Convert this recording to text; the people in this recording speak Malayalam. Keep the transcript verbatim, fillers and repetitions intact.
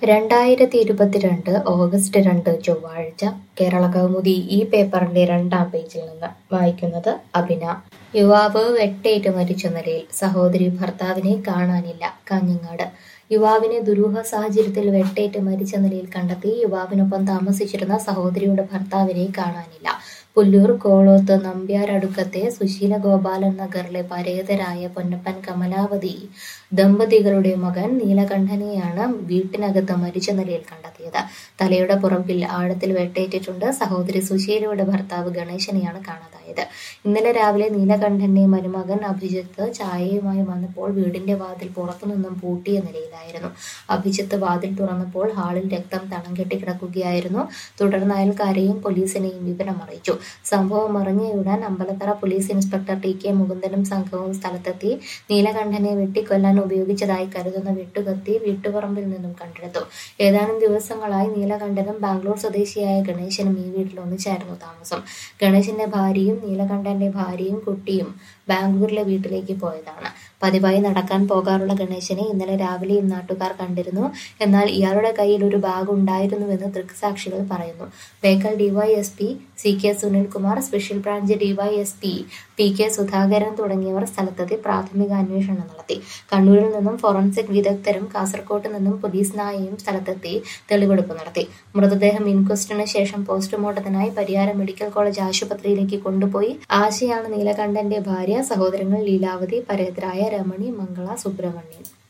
രണ്ടായിരത്തി ഇരുപത്തിരണ്ട് ഓഗസ്റ്റ് രണ്ട് ചൊവ്വാഴ്ച കേരളകൗമുദി ഈ പേപ്പറിന്റെ രണ്ടാം പേജിൽ നിന്ന് വായിക്കുന്നത് അഭിന. യുവാവ് വെട്ടേറ്റ് മരിച്ച നിലയിൽ, സഹോദരി ഭർത്താവിനെ കാണാനില്ല. കാഞ്ഞങ്ങാട് യുവാവിനെ ദുരൂഹ സാഹചര്യത്തിൽ വെട്ടേറ്റ് മരിച്ച നിലയിൽ കണ്ടെത്തി. യുവാവിനൊപ്പം താമസിച്ചിരുന്ന സഹോദരിയുടെ ഭർത്താവിനെ കാണാനില്ല. പുല്ലൂർ കോളോത്ത് നമ്പ്യാരടുക്കത്തെ സുശീല ഗോപാലൻ നഗറിലെ പരേതരായ പൊന്നപ്പൻ കമലാവതി ദമ്പതികളുടെ മകൻ നീലകണ്ഠനെയാണ് വീട്ടിനകത്ത് മരിച്ച നിലയിൽ കണ്ടെത്തിയത്. തലയുടെ പുറകിൽ ആഴത്തിൽ വെട്ടേറ്റിട്ടുണ്ട്. സഹോദരി സുശീലയുടെ ഭർത്താവ് ഗണേശനെയാണ് കാണാതായത്. ഇന്നലെ രാവിലെ നീലകണ്ഠന്റെ മരുമകൻ അഭിജിത്ത് ചായയുമായി വന്നപ്പോൾ വീടിന്റെ വാതിൽ പുറത്തുനിന്നും പൂട്ടിയ നിലയിലായിരുന്നു. അഭിജിത്ത് വാതിൽ തുറന്നപ്പോൾ ഹാളിൽ രക്തം തളം കെട്ടി കിടക്കുകയായിരുന്നു. തുടർന്ന് അയൽക്കാരെയും പോലീസിനെയും വിവരം അറിയിച്ചു. സംഭവം അറിഞ്ഞയുടൻ Ambalathara police inspector T K മുകുന്ദനും സംഘവും സ്ഥലത്തെത്തി. നീലകണ്ഠനെ വെട്ടിക്കൊല്ലാൻ ഉപയോഗിച്ചതായി കരുതുന്ന വെട്ടുകത്തി വീട്ടുപറമ്പിൽ നിന്നും കണ്ടെടുത്തു. ഏതാനും ദിവസങ്ങളായി നീലകണ്ഠനും ബാംഗ്ലൂർ സ്വദേശിയായ ഗണേശനും ഈ വീട്ടിൽ ഒന്നിച്ചായിരുന്നു താമസം. ഗണേശന്റെ ഭാര്യയും നീലകണ്ഠന്റെ ഭാര്യയും കുട്ടിയും ബാംഗ്ലൂരിലെ വീട്ടിലേക്ക് പോയതാണ്. പതിവായി നടക്കാൻ പോകാറുള്ള ഗണേശനെ ഇന്നലെ രാവിലെയും നാട്ടുകാർ കണ്ടിരുന്നു. എന്നാൽ ഇയാളുടെ കയ്യിൽ ഒരു ബാഗ് ഉണ്ടായിരുന്നുവെന്ന് ദൃക്സാക്ഷികൾ പറയുന്നു. Bekal DYSP C K Sunilkumar, special branch DYSP P K Sudhakaran തുടങ്ങിയവർ സ്ഥലത്തെത്തി പ്രാഥമിക അന്വേഷണം നടത്തി. കണ്ണൂരിൽ നിന്നും ഫോറൻസിക് വിദഗ്ധരും കാസർകോട്ട് നിന്നും പോലീസ് നായയും സ്ഥലത്തെത്തി തെളിവെടുപ്പ് നടത്തി. മൃതദേഹം ഇൻക്വസ്റ്റിന് ശേഷം പോസ്റ്റ്മോർട്ടത്തിനായി പരിയാരം മെഡിക്കൽ കോളേജ് ആശുപത്രിയിലേക്ക് കൊണ്ടുപോയി. ആശയാണ് നീലകണ്ഠന്റെ ഭാര്യ. സഹോദരങ്ങൾ ലീലാവതി, പരേതരായ രമണി, മംഗള, സുബ്രഹ്മണ്യൻ.